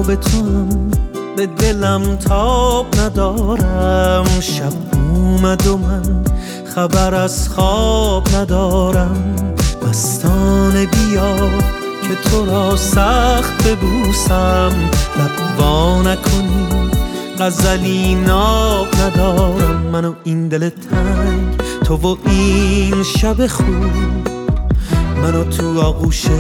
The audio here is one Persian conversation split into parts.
بیتاب توام، به دلم تاب ندارم. شب اومد و من خبر از خواب ندارم. مستانه بیا که تو را سخت ببوسم، لب وا نکنی غزلی ناب ندارم. من و این دل تنگ، تو و این شب خوب، منو تو آغوشت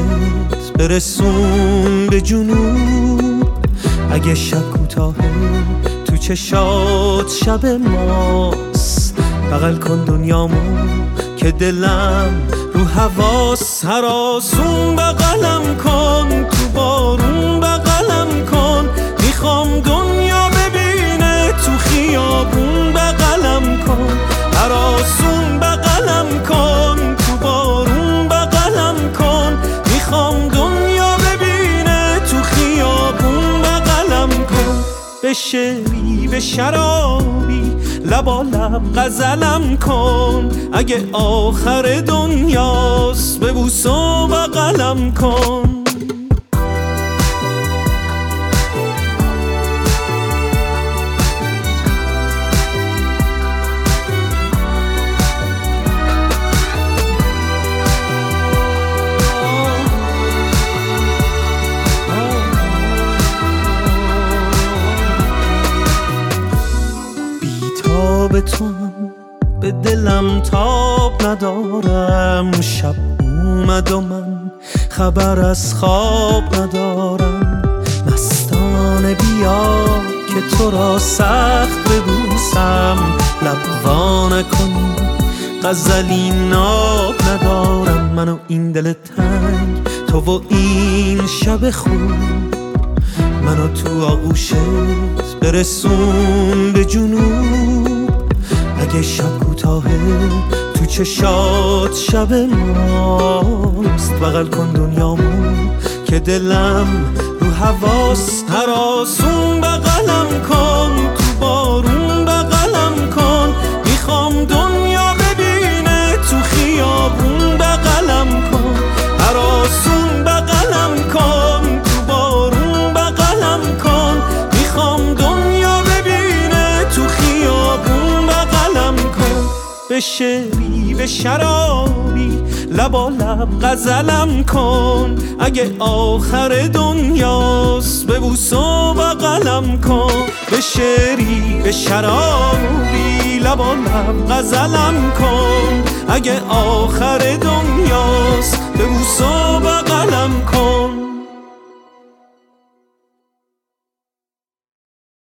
برسون به جنوب. اگه شب کوتاهه تو چشات شب ماست، بغل کن دنیامو که دلم رو حواس. هر آسون بغلم کن، تو بارون بغلم کن. میخوام دنیا ببینه تو خیابون بغلم کن. هر آسون بغلم کن، تو بارون بغلم کن. میخوام دنیا ببینه تو خیابون بغلم کن. به شعری به شرابی لبا لب غزلم کن. اگه آخر دنیاست ببوس و بغلم کن. بیتاب توام، به دلم تاب ندارم. شب اومد و من خبر از خواب ندارم. مستانه بیا که تو را سخت ببوسم، لب وا نکنی غزلی ناب ندارم. من و این دل تنگ، تو و این شب خوب، منو تو آغوشت برسون به جنوب. اگه شب کوتاهه تو چشات شب ماست، بغل کن دنیامو که دلم رو حواس. هر آسون بغلم کن، تو بارون بغلم کن. میخوام دنیا ببینه تو خیابون بغلم کن. هر آسون بغلم کن، تو بارون بغلم کن. میخوام دنیا ببینه تو خیابون بغلم کن. به شعری به شرابی لبا لب غزلم کن. اگه آخر دنیاست ببوس و بغلم کن. به شعری به شرابی لبا لب غزلم کن. اگه آخر دنیاست